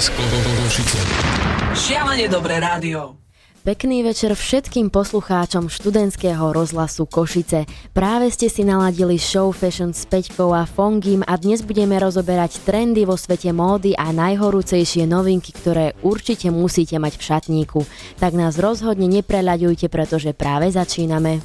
Rozhlas Košice. Šialene dobré rádio. Pekný večer všetkým poslucháčom študentského rozhlasu Košice. Práve ste si naladili show Fashion s Peťkou a Fongim a dnes budeme rozoberať trendy vo svete módy a najhorúcejšie novinky, ktoré určite musíte mať v šatníku. Tak nás rozhodne nepreľaďujte, pretože práve začíname.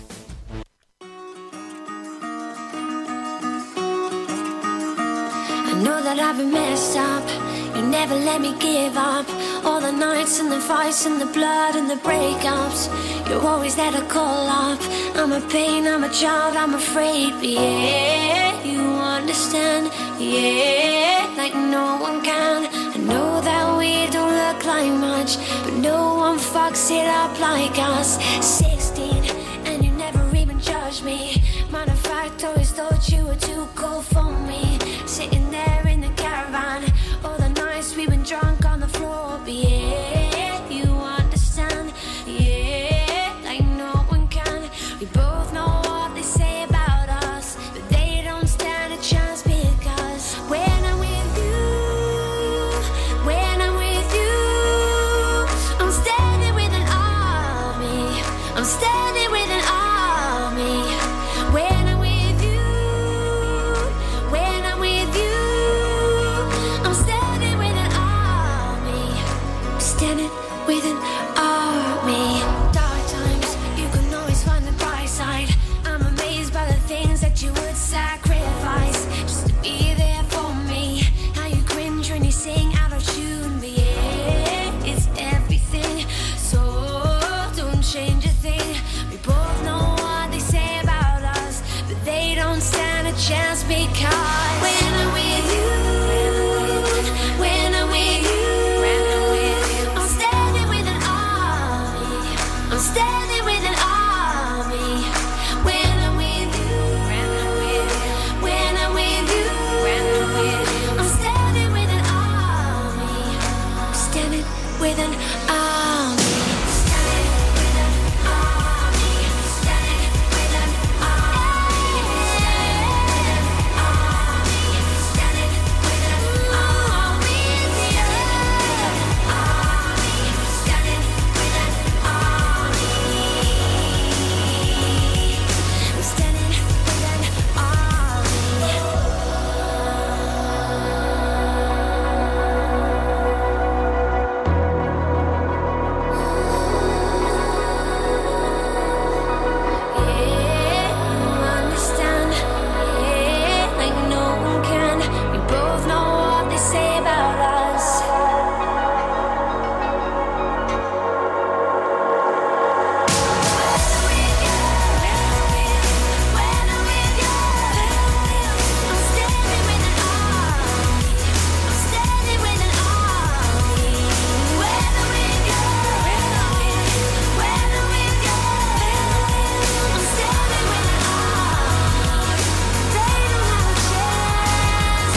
I know that I've been messed up. You never let me give up. All the nights and the fights and the blood and the breakups. You're always there to call up. I'm a pain, I'm a child, I'm afraid. But yeah, you understand. Yeah, like no one can. I know that we don't look like much, but no one fucks it up like us. 16 and you never even judged me. Matter of fact, always thought you were too cool for me. Sitting there in the caravan. All the nights we've been drunk on the floor. But yeah, you understand. Yeah, like no one can. We both know what they say about us, but they don't stand a chance because when I'm with you, when I'm with you, I'm standing with an army. I'm standing with an army. When I'm with you, when I'm with you, I'm standing with an army. Standing with an army. Dark times, you can always find the bright side. I'm amazed by the things that you would sacrifice just to be there for me. How you cringe when you sing out of tune, but yeah, it's everything. So don't change a thing. We both know what they say about us, but they don't stand a chance because when I'm with you, when I'm with you, I'm standing with an army. I'm standing with an army. When I'm with you, when I'm with you, I'm standing with an army. I'm standing with an army. Standing with an army. Standing with an army. Standing with an army. Standing with an army. I'm standing with an Yeah, you understand. Yeah, like no one can. We both know what they say about us. When I'm with you, I'm standing with an army. I'm standing with an army. When I'm with you, when I'm with you, I'm standing with an army. They don't have a chance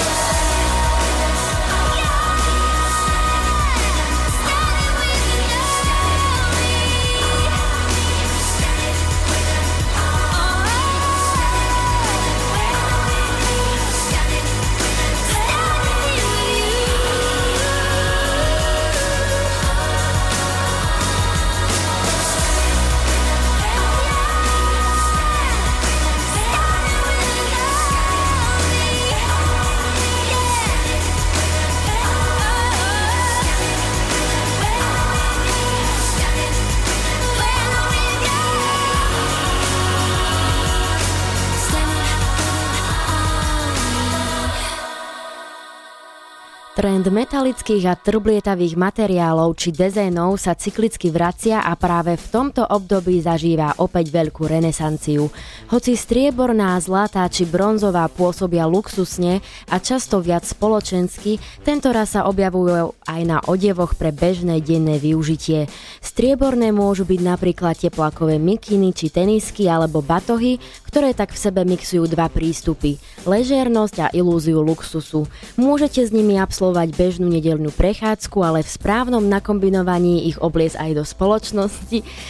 Trend metalických a trblietavých materiálov či dezénov sa cyklicky vracia a práve v tomto období zažíva opäť veľkú renesanciu. Hoci strieborná, zlatá či bronzová pôsobia luxusne a často viac spoločensky, tento raz sa objavujú aj na odevoch pre bežné denné využitie. Strieborné môžu byť napríklad teplákové mikiny či tenisky alebo batohy, ktoré tak v sebe mixujú dva prístupy: ležérnosť a ilúziu luxusu. Môžete s nimi absolvovať bežnú nedeľnú prechádzku, ale v správnom nakombinovaní ich obliecť aj do spoločnosti.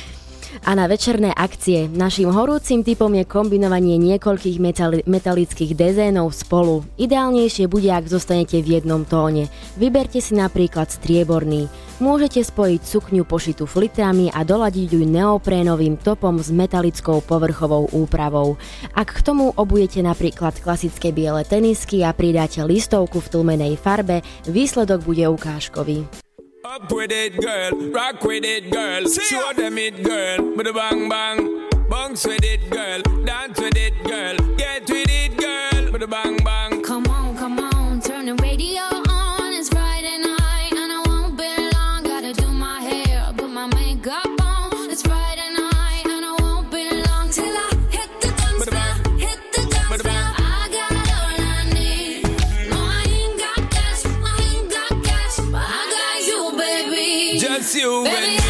A na večerné akcie naším horúcim typom je kombinovanie niekoľkých metalických dezénov spolu. Ideálnejšie bude, ak zostanete v jednom tóne. Vyberte si napríklad strieborný. Môžete spojiť sukňu pošitú flitrami a doladiť ju neoprénovým topom s metalickou povrchovou úpravou. Ak k tomu obujete napríklad klasické biele tenisky a pridáte listovku v tlmenej farbe, výsledok bude ukážkový. Up with it, girl. Rock with it, girl. Show them it, girl. With a bang bang. Bounce with it, girl. Dance with it, girl. Get with it, girl. With a bang bang. Come on, turn the radio on. It's Friday night and I won't be long. Gotta do my hair, put my makeup on. It's Friday night and I won't be long till I hit the dance floor. Hit the dance floor. I got all I need. No, I ain't got cash, but I got you, baby. Just you and me.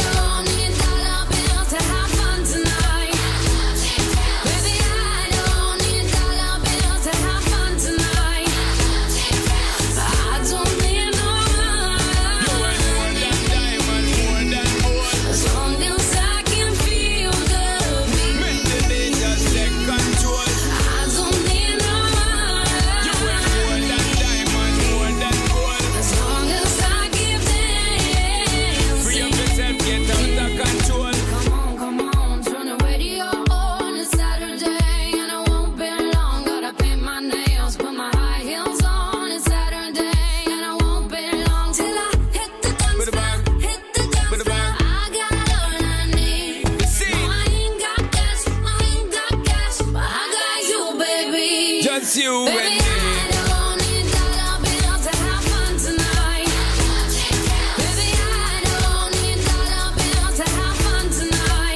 You baby, and me. I don't need dollar bills to have fun tonight. Baby, I don't need dollar bills to have fun tonight.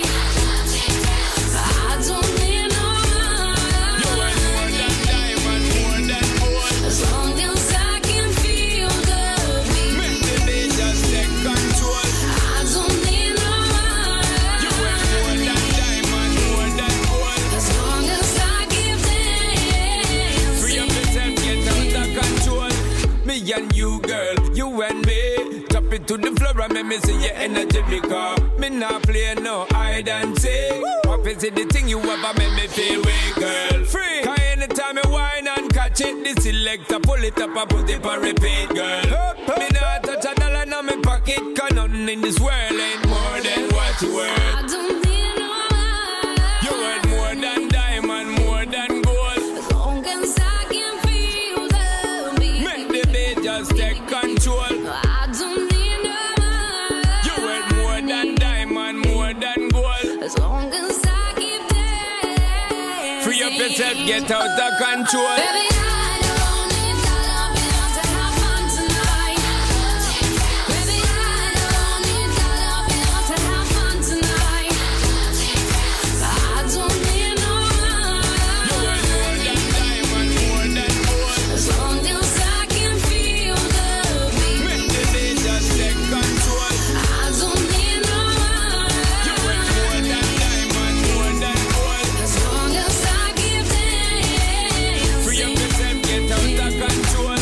I don't need no money. You want more than diamond, more than gold. As long as I can feel the beat. Make the beat just take control. I don't need no money. You want more than diamond, more than gold. As long as I give them. Free up yourself, get out of control. Me and you, girl, you and me. Drop it to the floor and make me see your energy because me not play no hide and seek. What is it the thing you ever make me feel way, girl? Free. Cause anytime I whine and catch it, the selector pull it up and put it on repeat, girl. Me not touch a dollar in my pocket, cause nothing in this world ain't more than what you worth. I don't need no money. You worth more than diamond, more than gold. As long as I can feel the beat. Make the beat just take control. I don't need no money. You worth more than diamond, more than gold. As long as I keep dancing. Free up yourself, get out of control. Baby, I don't need dollar bills to have fun tonight. Baby, I don't need dollar bills to have fun tonight. I don't need no money. You worth more than diamond, more than gold. As long as I can feel the beat. Make the beat just take control. I don't need no You worth money. more than diamond, more than gold. As long as I keep dancing. Free up yourself, get out of control.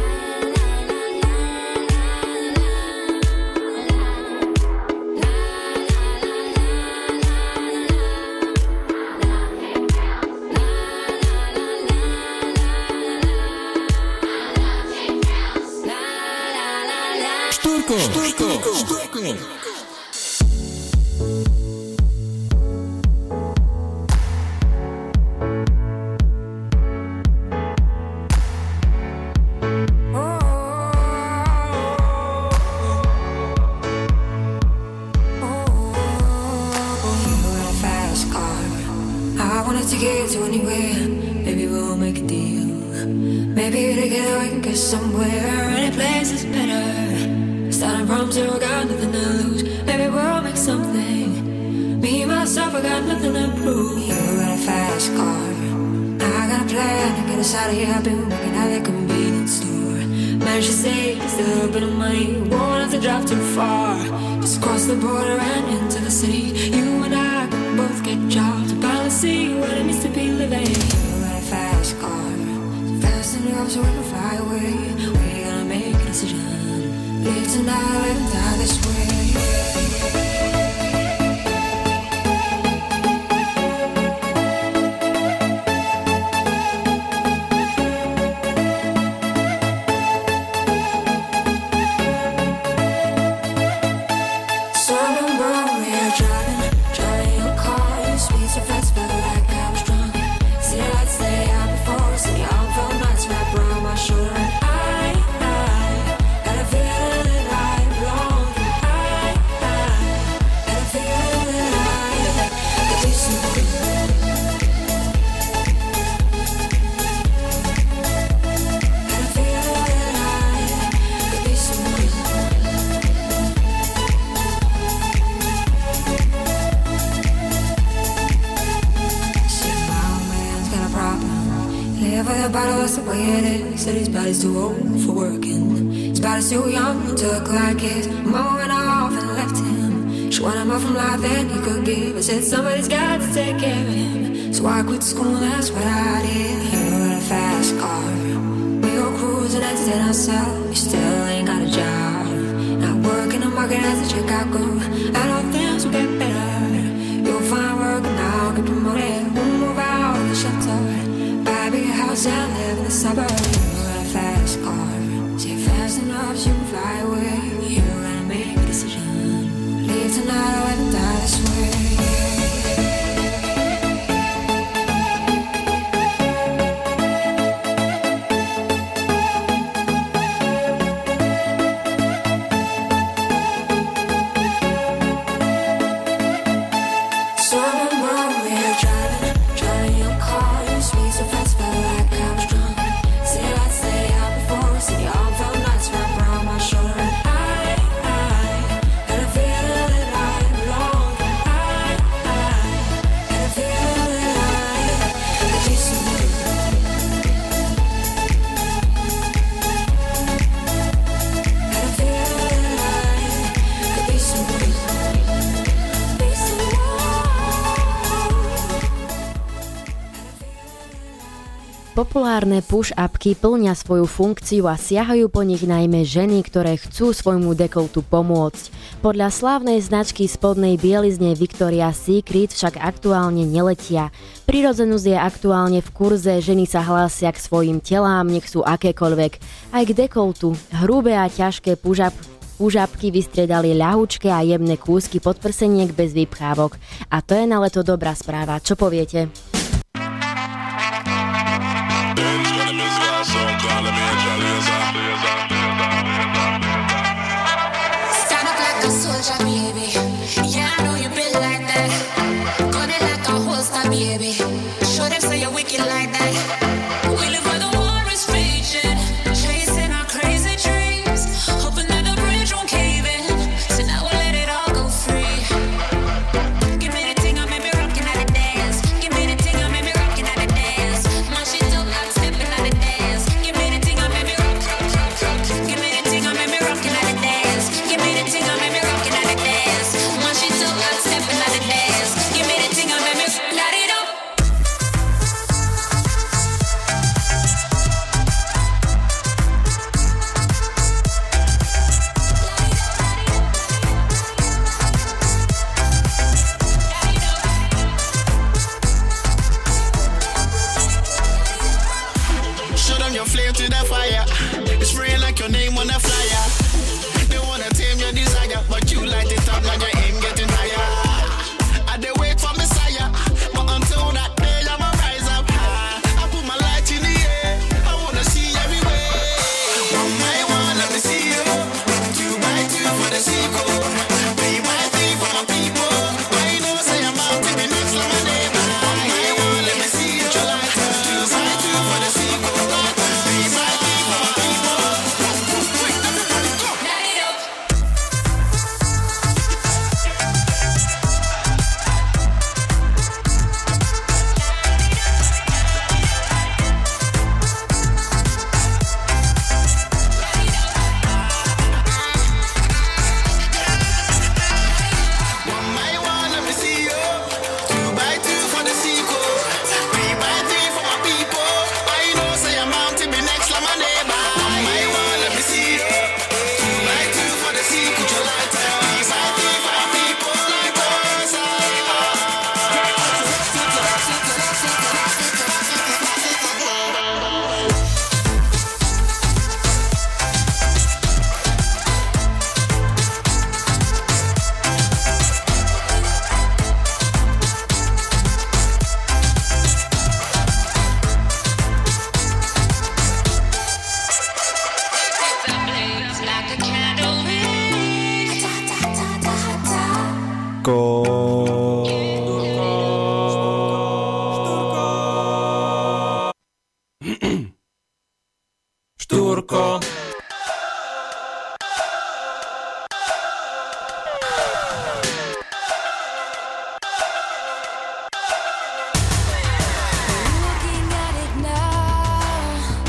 Štúrko. I wanted to get you anywhere. Maybe we'll make a deal. Maybe together we can get somewhere. Any place is better. Starting from zero, got nothing to lose. Maybe we'll make something. Me, myself, I got nothing to prove. You got a fast car. I got a plan to get us out of here. I've been working at the convenience store. Managed to save just a little bit of money. Won't have to drive too far. Just cross the border and into the city. You and I can both get jobs. Finally see what it means to be living. You got a fast car. So fast enough so we can fly away. We're gonna make a decision. Live tonight, live and die this way. that's the way it is. Said his body's too old for working. His body's too young to look like his. Mama went off and left him. She wanted more from life than he could give. I said somebody's got to take care of him. So I quit school, that's what I did. He rode a fast car. We go cruising, entertain ourselves. We still ain't got a job. Not working the market as a checkout girl. I know things will get better. You'll find work and I'll get promoted. We'll move out of the shelter. Buy a big house and live in the suburbs. You got a fast car. See fast enough so you can fly away. You gotta make a decision. Leave tonight or ever die this way. Populárne push-upky plnia svoju funkciu a siahajú po nich najmä ženy, ktoré chcú svojmu dekoltu pomôcť. Podľa slávnej značky spodnej bielizne Victoria's Secret však aktuálne neletia. Prirodzenosť je aktuálne v kurze, ženy sa hlásia k svojim telám, nech sú akékoľvek. Aj k dekoltu. Hrubé a ťažké push-upky vystriedali ľahučké a jemné kúsky podprseniek bez vypchávok. A to je na leto dobrá správa. Čo poviete? Stand up like a soldier, baby. Yeah, I know you been like that. Gun it like a holster, baby. Show them say you're wicked like that. We live where the war is raging, chasing our crazy dreams, hoping that the bridge won't cave in. So now we'll let it all go free. Give me the thing, I made me rockin' at the dance. Give me the thing, I made me rockin' at the dance. My shit don't like stepping at the dance. Give me the thing, I made me rock. Give me the thing, I made me rockin' at the dance. Give me the thing, I made me rockin' at the dance. My shit don't like stepping at the dance. Give me the thing, I made me light it up. Show them your flame to the fire. It's spraying like your name on a flyer. They wanna tame your desire, but you light it up, now your aim getting higher. I they wait for Messiah, but until that day I'ma rise up high. I put my light in the air, I wanna see everywhere. One by one, let me see you. 2 by 2 for the sequel. 3 by 3 for my people. I know say I'm out to be next to my neighbor. One by one, let me see you. 2 by 2 for the sequel. 3 by 3 for my people. Quick, everybody go. Light it up. One by one, let me see you. 2 by 2 for the sequel. 3 by 3 for my people. I know say I'm out to be next to my neighbor. One by one, let me see you. 2 by 2 for the sequel. 3 by 3 for my people. Like us. Like a candle Štúrko. Looking at it now,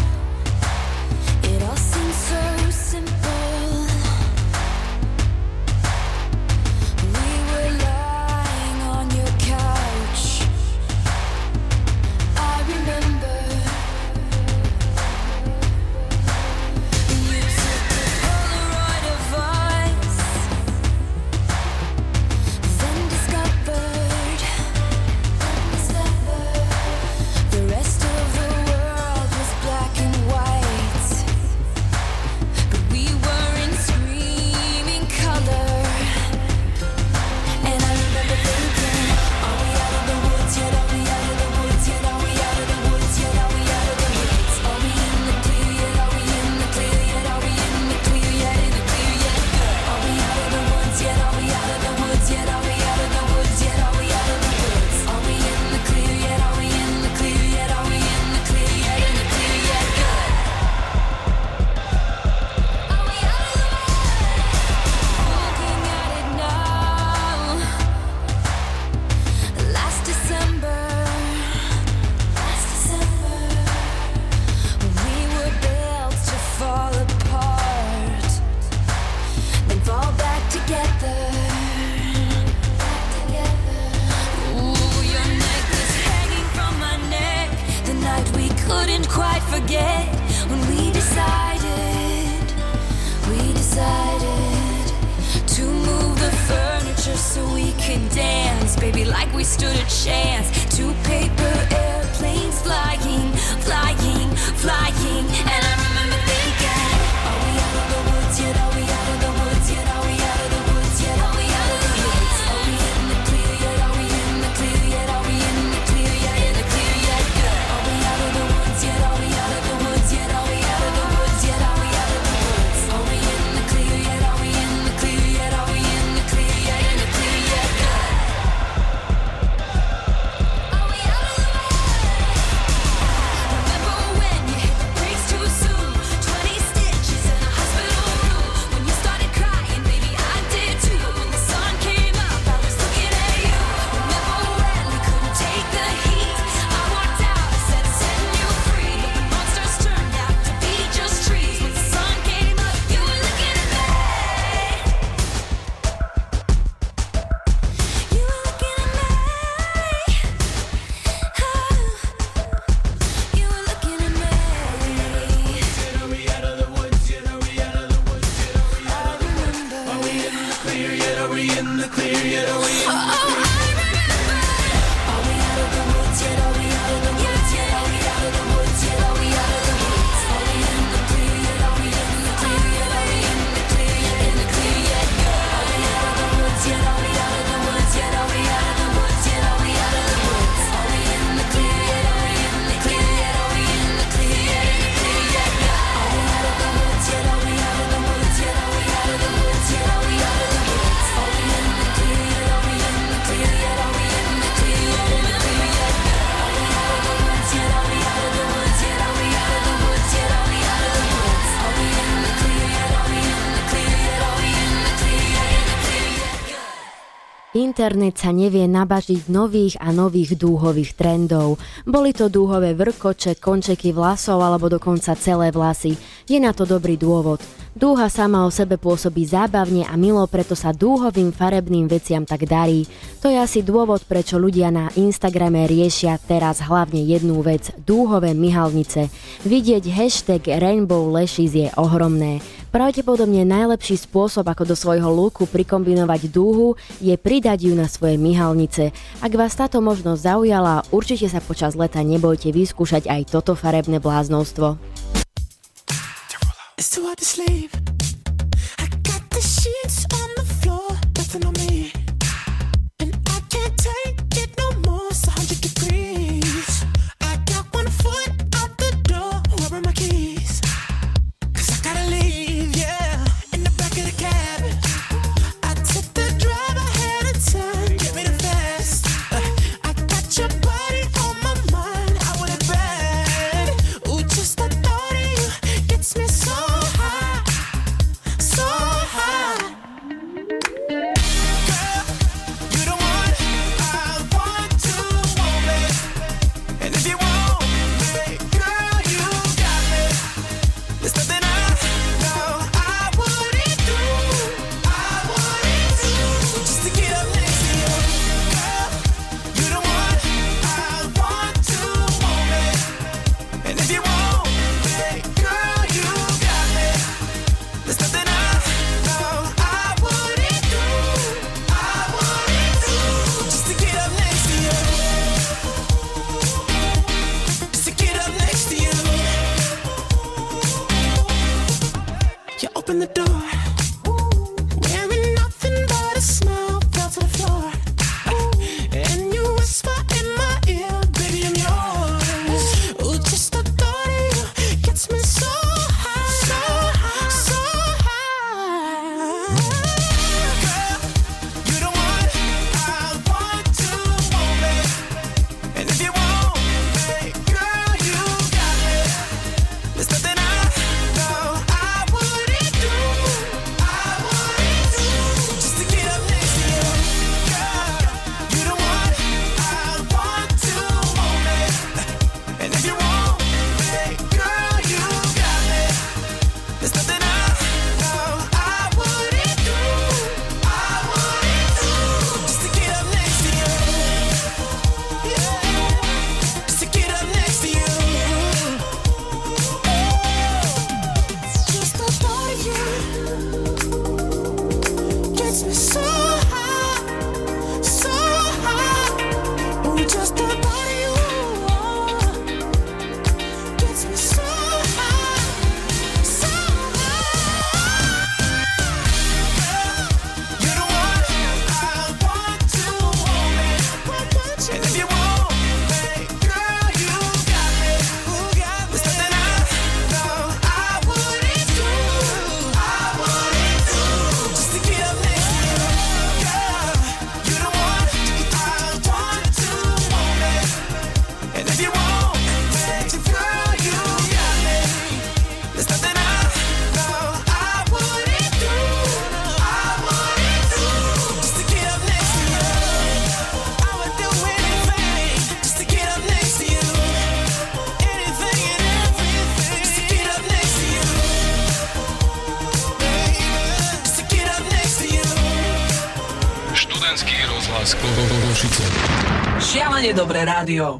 we stood a chance. Two paper airplanes flying, flying, flying. And I remember thinking, are we out of the woods yet? Are we out of the woods yet? Are we out of the woods yet? Are we out of the woods? Are we in the clear yet? Are we in the clear yet? Are we in the clear yet? In the clear yet? Good. Are we out of the woods yet? Are we out of the woods yet? Are we out of the woods yet? Are we out of the woods? Are we in the clear yet? Are we in the clear yet? Are we in the clear yet? In the clear yet? Good. Are we out of the woods? Remember when you hit the brakes too soon? 20 stitches in a hospital room. When you started crying, baby, I did too. When the sun came up, I was looking at you. Remember when we couldn't take the heat? I walked out, I said, setting you free. But the monsters turned out to be just trees. When the sun came up, you were looking at me. You were looking at me. You were looking at me. Are we out of the woods yet? Are we out of the woods yet? Are we out of the woods? Are we in the clear yet? Are we in the clear yet? Are we in the clear? Are we out of the woods yet? Are we out of the woods yet? Are we out of the woods yet? Are we out of the woods? Are we in the clear yet? Are we in the clear yet? Are we in the clear yet? In the clear yet? Are we out of the woods yet? Are we out of the woods yet? Are we out of the woods yet? Are we out of the woods? Are we in the clear yet? Are we in the clear yet? Are we in the clear yet? In the clear yet? Are we out of the woods yet? Are we out of the woods yet? Are we out of the woods yet? Are we out of the woods? Are we in the clear yet? Are we in the clear yet? Are we in the clear yet? In the clear yet? Are we out of the woods yet? Are we out of the woods yet? Are we out of the woods yet? Are we out of the woods? Are we in the clear yet? Are we in the clear yet? Are we in the clear yet? In the clear yet? Internet sa nevie nabažiť nových a nových dúhových trendov. Boli to dúhové vrkoče, končeky vlasov alebo dokonca celé vlasy. Je na to dobrý dôvod. Dúha sama o sebe pôsobí zábavne a milo, preto sa dúhovým farebným veciam tak darí. To je asi dôvod, prečo ľudia na Instagrame riešia teraz hlavne jednu vec – dúhové myhalnice. Vidieť hashtag Rainbow Lashes je ohromné. Pravdepodobne najlepší spôsob, ako do svojho looku prikombinovať dúhu, je pridať ju na svoje myhalnice. Ak vás táto možnosť zaujala, určite sa počas leta nebojte vyskúšať aj toto farebné bláznovstvo. It's too hard to sleep. I got the sheets on the floor, nothing on me. And I can't take it no more, it's 100 degrees. I got 1 foot out the door, where are my keys? 'Cause I gotta leave, yeah, in the back of the cab. I took the drive ahead of time, get me the fast. I got your body on my mind, I want it bad. Ooh, just the thought of you gets me so high, so high. Girl, you the one I want to want me. And if you want me, girl, you got me. There's nothing I know I wouldn't do, just to get up next to you. Girl, you the one I want to want me. And if you want me, girl, you got me. There's nothing I know I wouldn't do, just to get up next to you. Just to get up next to you. You open the door, wearing nothing but a smile, fell to the floor. And you whisper in my ear, baby, I'm yours. Ooh, just the thought of you gets me so high, so high, so high. Girl, you the one I want to want me. And if you want me, girl, you got me. There's nothing I know I wouldn't do, just to get up next to you. Girl, you the one I want to want me. And if you want me, girl, you got me. There's nothing I know I wouldn't do, just to get up next to you. Yeah, just to get up next to you. Just the thought of you gets me so high, so high. S láskou do Košice. Šialene dobré rádio.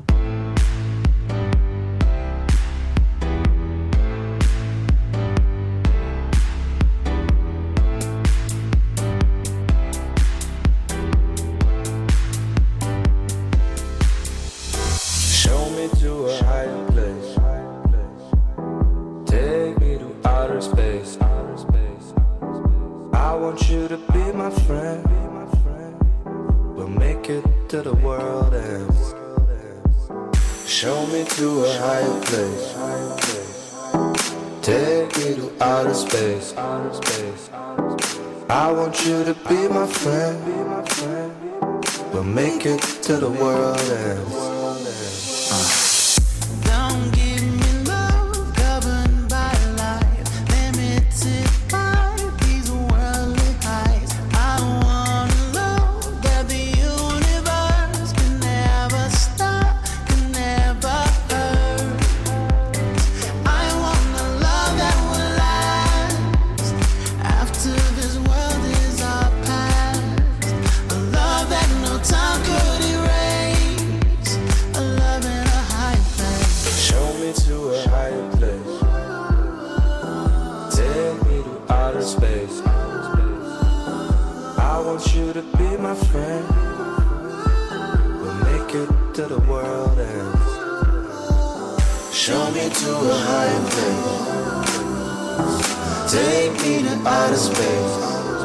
Show me to a higher place. Take me to outer space. I want you to be my friend. We'll make it to the world ends. Show me to a higher place. Take me to outer space. I want you to be my friend. We'll make it to the world ends. Don't give me love governed by life, limited by these worldly highs. I want a love that the universe can never stop, can never hurt. I want a love that will last after this world is our past. A love that no time could erase. A love in a high place. Show me to a higher place. Take me to outer space. I want you to be my friend. We'll make it to the world ends. Show me to a higher place. Take me to outer space.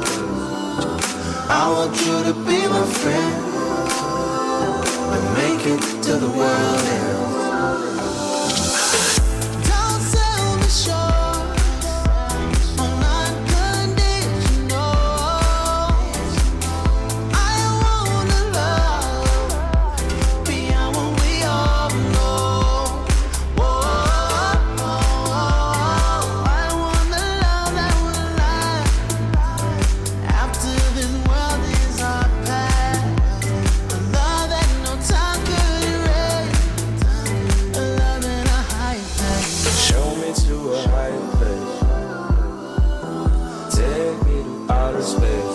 I want you to be my friend. We'll make it to the world ends. Don't sell me short on unconditional. I wanna love beyond what we all know. Whoa, I wanna love that will last after this world is our past. A love that no time could erase. A love in a high place. Show me to a higher place. Take me to outer space.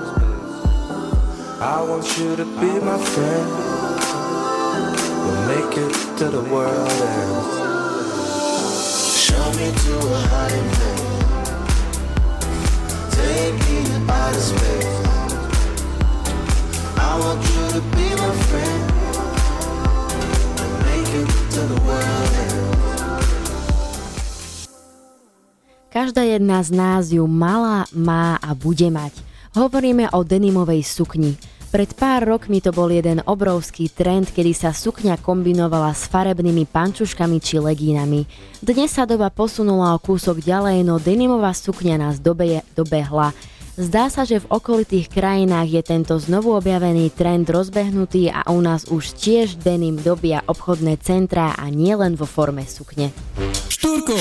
I want you to be my friend. We'll make it to the world ends. Show me to a higher place. Take me to outer space. I want you to be my friend. We'll make it to the world ends. Každá jedna z nás ju mala, má a bude mať. Hovoríme o denimovej sukni. Pred pár rokmi to bol jeden obrovský trend, kedy sa sukňa kombinovala s farebnými pančuškami či legínami. Dnes sa doba posunula o kúsok ďalej, no denimová sukňa nás dobehla. Zdá sa, že v okolitých krajinách je tento znovu objavený trend rozbehnutý a u nás už tiež denim dobia obchodné centrá a nie len vo forme sukne. Štúrko.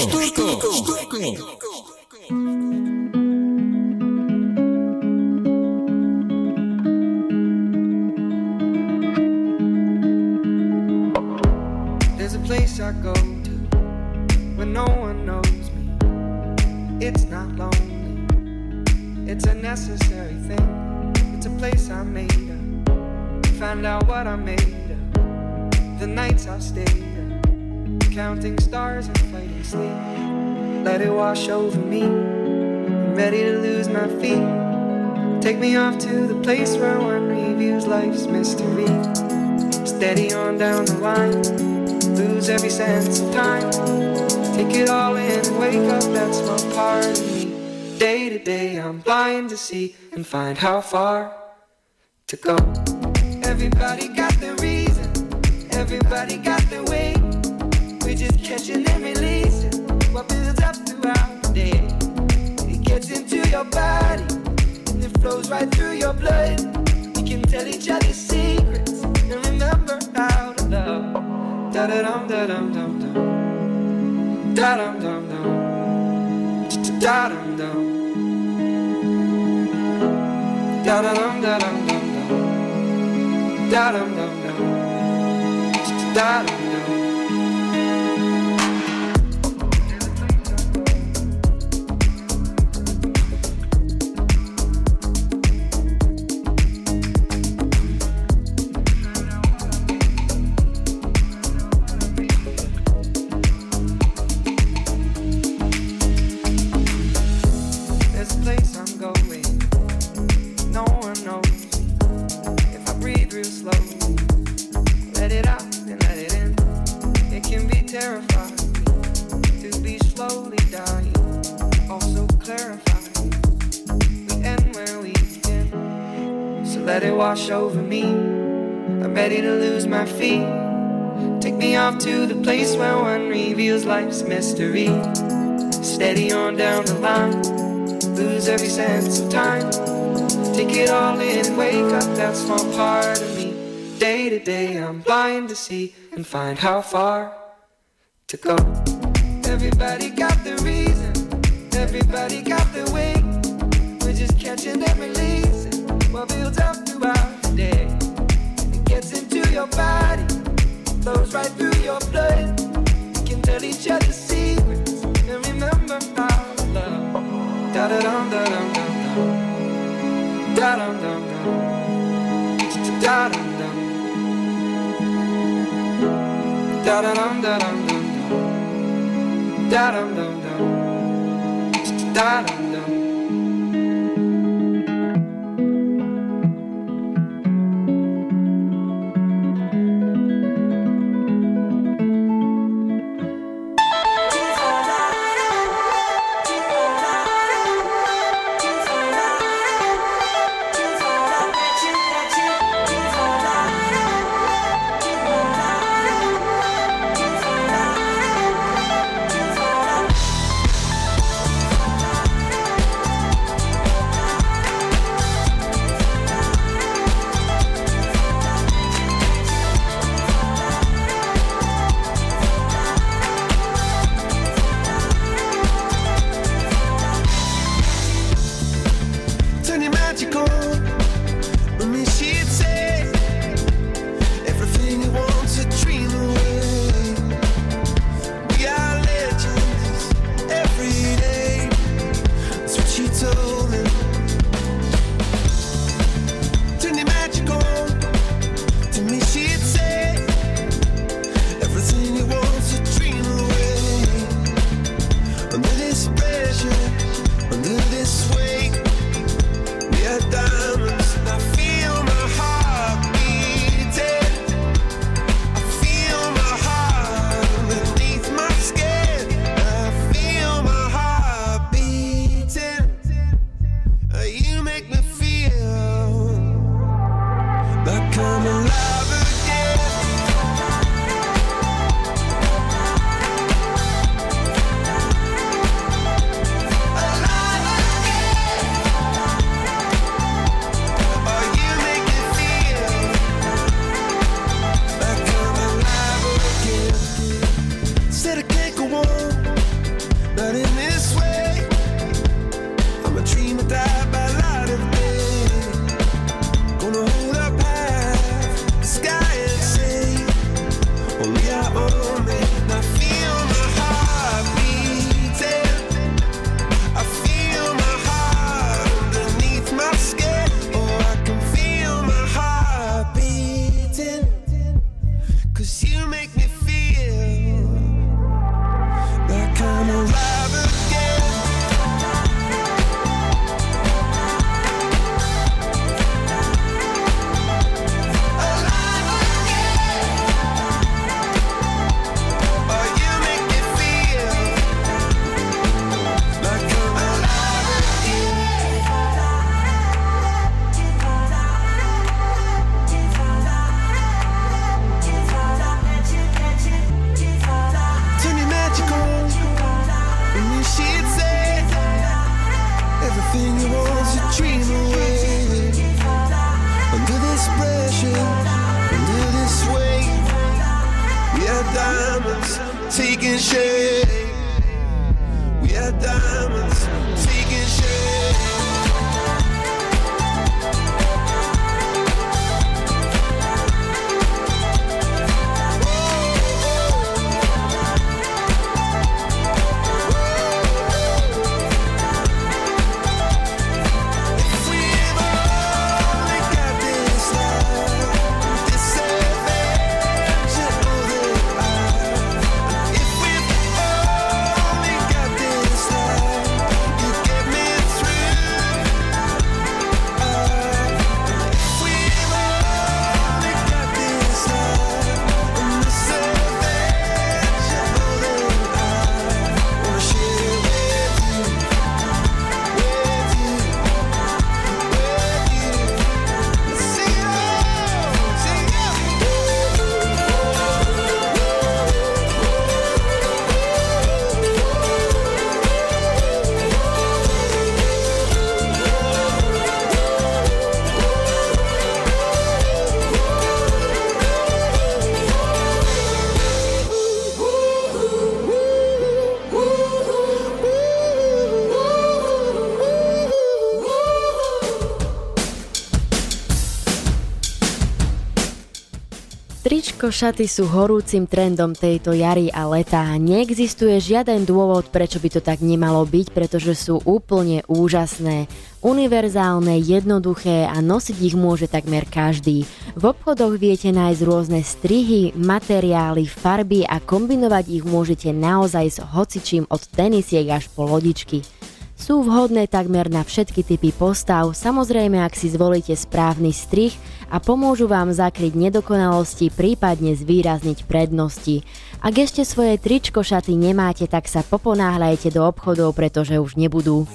There's a place I go to when no one knows me. It's not lonely, it's a necessary thing. It's a place I made up, find out what I made of. The nights I've stayed up, counting stars and fighting sleep. Let it wash over me, I'm ready to lose my feet. Take me off to the place where one reviews life's mystery. Steady on down the line, lose every sense of time. Take it all in and wake up that small part of me. Day to day I'm blind to see and find how far to go. Everybody got their reason, everybody got their way. We're just catching and releasing what builds up throughout the day. It gets into your body and it flows right through your blood. We can tell each other secrets and remember how to love. Da-da-dum, da-dum, dum, dum. Da-dum, dum, dum. Da-dum, dum. Da-da-dum, da-dum, dum, dum. Da-dum, dum, dum. Da-dum, dum. let it wash over me. I'm ready to lose my feet. Take me off to the place where one reveals life's mystery. Steady on down the line, lose every sense of time. Take it all in and wake up that small part of me. Day to day I'm blind to see and find how far to go. Everybody got the reason, everybody got the way. We're just catching and releasing what builds up throughout the day. It gets into your body, flows right through your blood. We can tell each other secrets and remember our love. Da da dum da dum dum dum. Da dum dum dum. Da dum dum. Da da dum da dum dum dum. Da dum dum dum. Da dum dum. taking shape. We are diamonds taking shape. This life Tričko šaty sú horúcim trendom tejto jary a leta. Neexistuje žiaden dôvod, prečo by to tak nemalo byť, pretože sú úplne úžasné. Univerzálne, jednoduché a nosiť ich môže takmer každý. V obchodoch viete nájsť rôzne strihy, materiály, farby a kombinovať ich môžete naozaj s hocičím od tenisiek až po lodičky. Sú vhodné takmer na všetky typy postav, samozrejme ak si zvolíte správny strih a pomôžu vám zakryť nedokonalosti, prípadne zvýrazniť prednosti. Ak ešte svoje tričko šaty nemáte, tak sa poponáhľajte do obchodov, pretože už nebudú.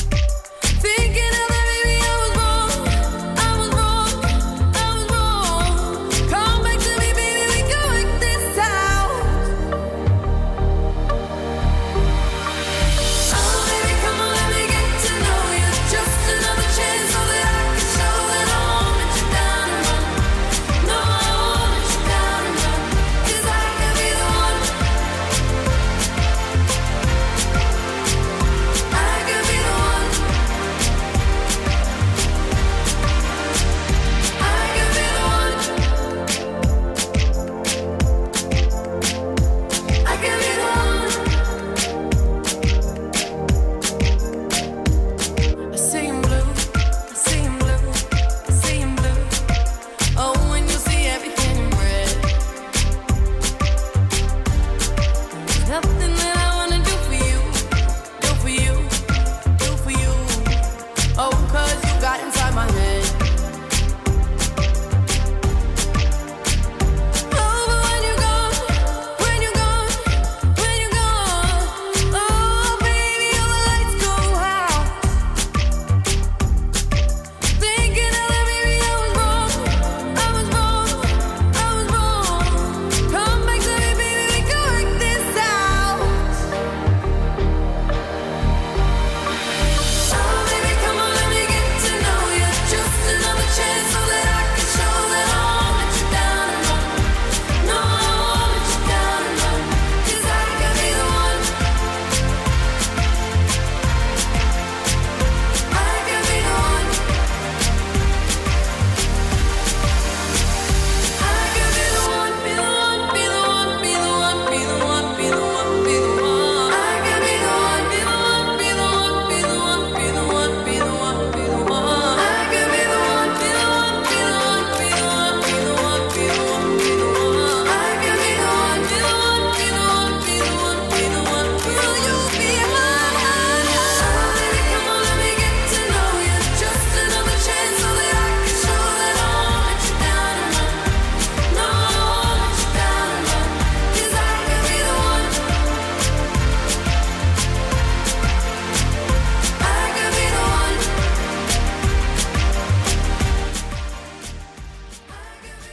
Thinking of it, baby, I was wrong.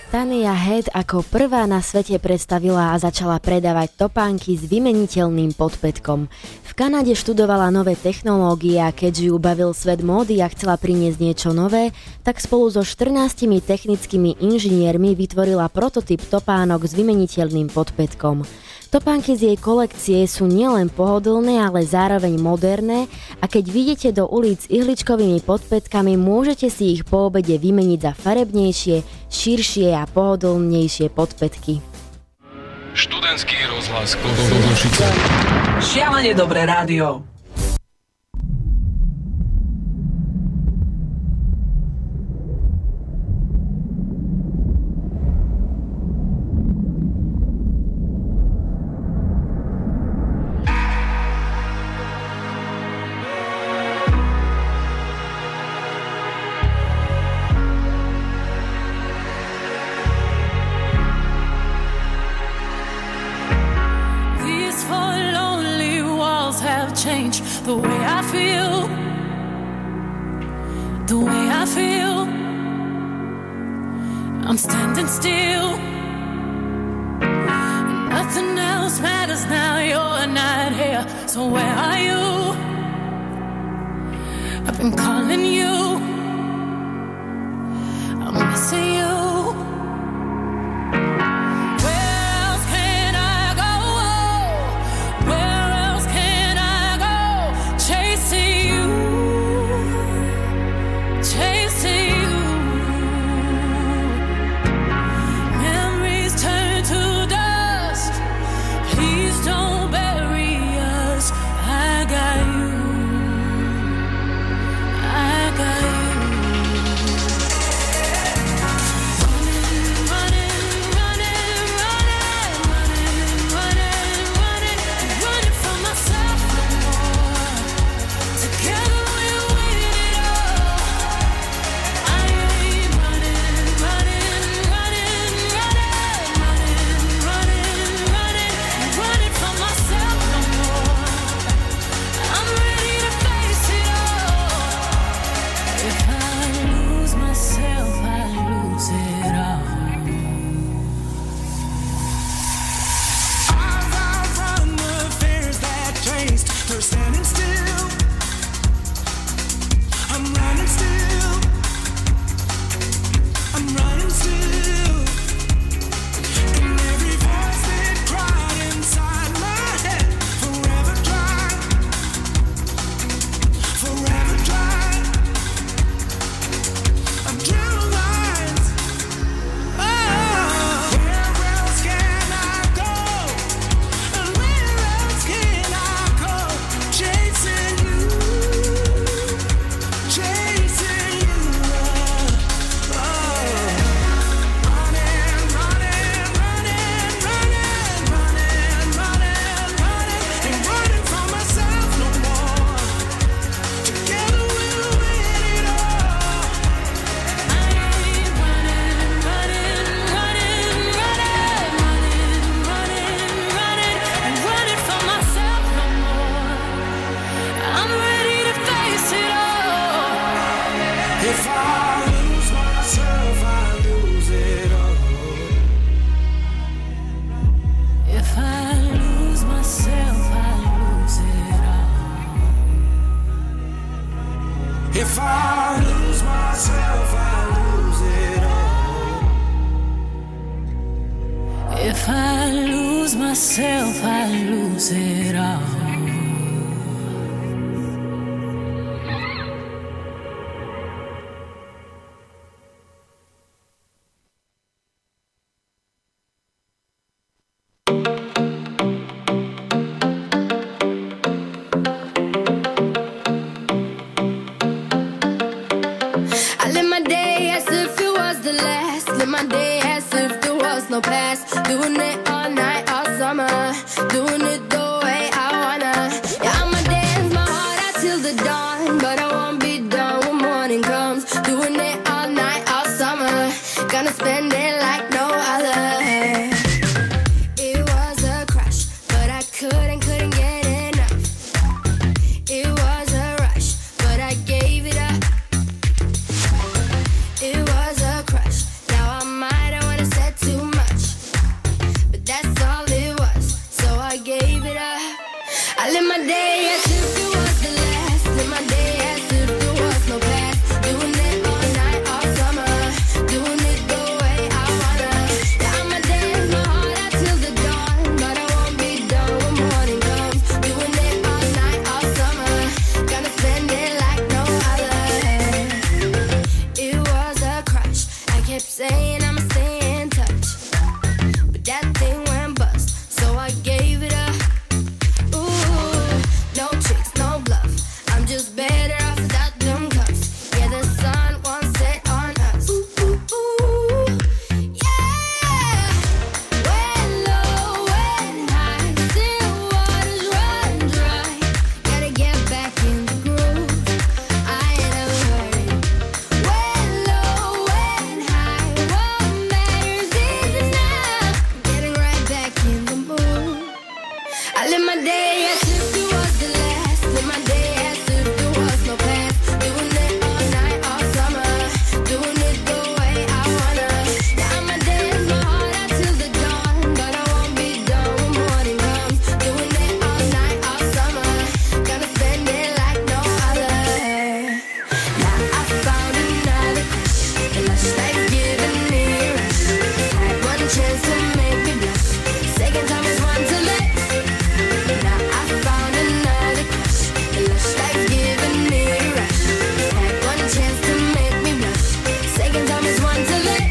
Tania Head ako prvá na svete predstavila a začala predávať topánky s vymeniteľným podpätkom. V Kanade študovala nové technológie a keďže ju bavil svet módy a chcela priniesť niečo nové, tak spolu so 14 technickými inžiniermi vytvorila prototyp topánok s vymeniteľným podpätkom. Topánky z jej kolekcie sú nielen pohodlné, ale zároveň moderné a keď vyjdete do ulic s ihličkovými podpätkami, môžete si ich po obede vymeniť za farebnejšie, širšie a pohodlnejšie podpätky. Študentský rozhlas Košice. Šialene dobré rádio. Change the way I feel, the way I feel. I'm standing still. Nothing else matters now. You're not here, so where are you? I've been calling you. I'm missing you. It was a crush. Now I might, I wanna kept saying I'ma stay in touch, but that thing went bust, so I gave it up. Ooh, no tricks, no bluff, I'm just better off without them cuffs. Yeah, the sun won't set on us. Ooh, ooh, ooh, yeah. When low, when high, still waters run dry. Gotta get back in the groove. I ain't never heard it. When low, when high, what matters is enough. Getting right back in the mood. I live my day as if it was the last. Live my day as if there was no past. Doing it all night, all summer. Doing it the way I wanna. Yeah, I'ma dance my heart out till the dawn, but I won't be done when morning comes. Doing it all night, all summer. Gonna spend it like no other. Now I found another crush, and lush life giving me a rush. Had one chance to make me blush. Second time is one to let. Now I found another crush, and lush life giving me a rush. Had one chance to make me blush. Second time is one to let.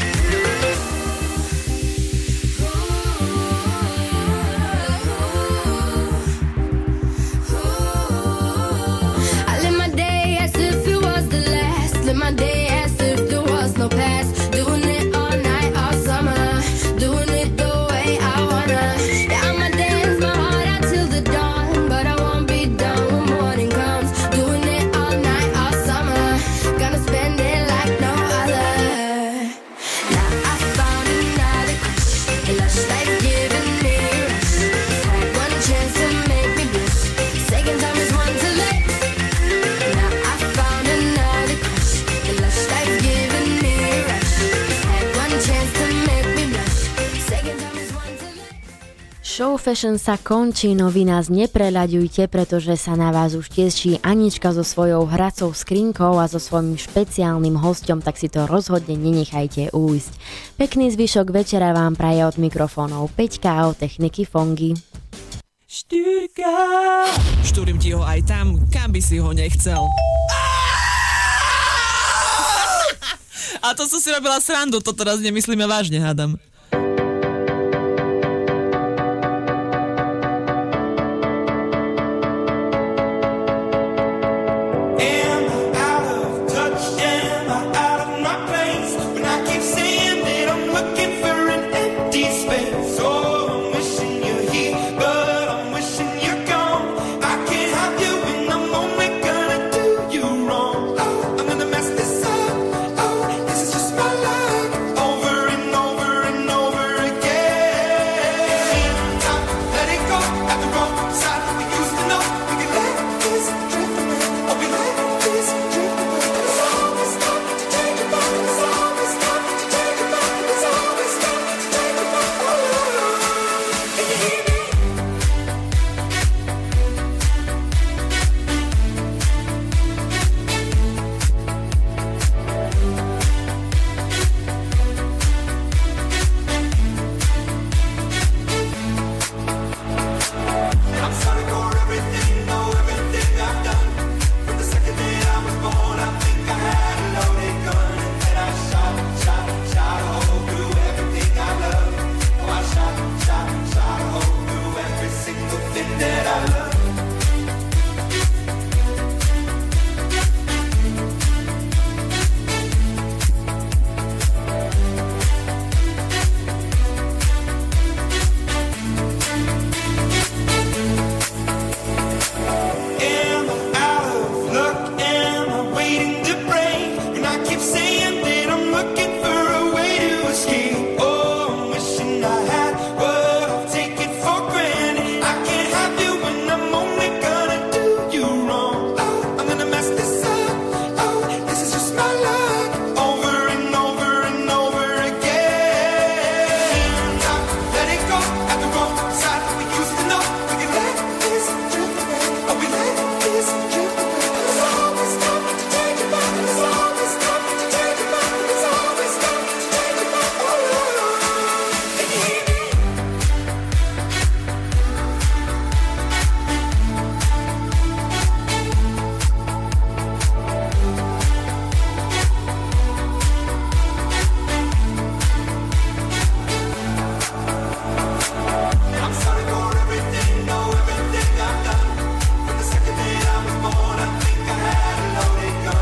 I live my day as if it was the last. Live my day as if there was no past. Doing it all night, all summer. Doing it the way I wanna. Yeah, I'ma dance my heart out till the dawn, but I won't be done when morning comes. Doing it all night, all summer. Gonna spend it like no other. Now I found another crush, a lush life giving me a rush. Had one chance to make me blush. Second time is one to let. Now I found another crush, a lush life giving me a rush. Had one chance to make me blush. Second time is one to let. Show Fashion sa končí, no vy nás nepreľaďujte, pretože sa na vás už teší Anička so svojou hracou skrinkou a so svojím špeciálnym hosťom, tak si to rozhodne nenechajte újsť. Pekný zvyšok večera vám praje od mikrofónov Peťka a od techniky Fongy. Štúrim ti ho aj tam, kam by si ho nechcel. A to som si robila srandu, to teraz nemyslíme vážne, hádam.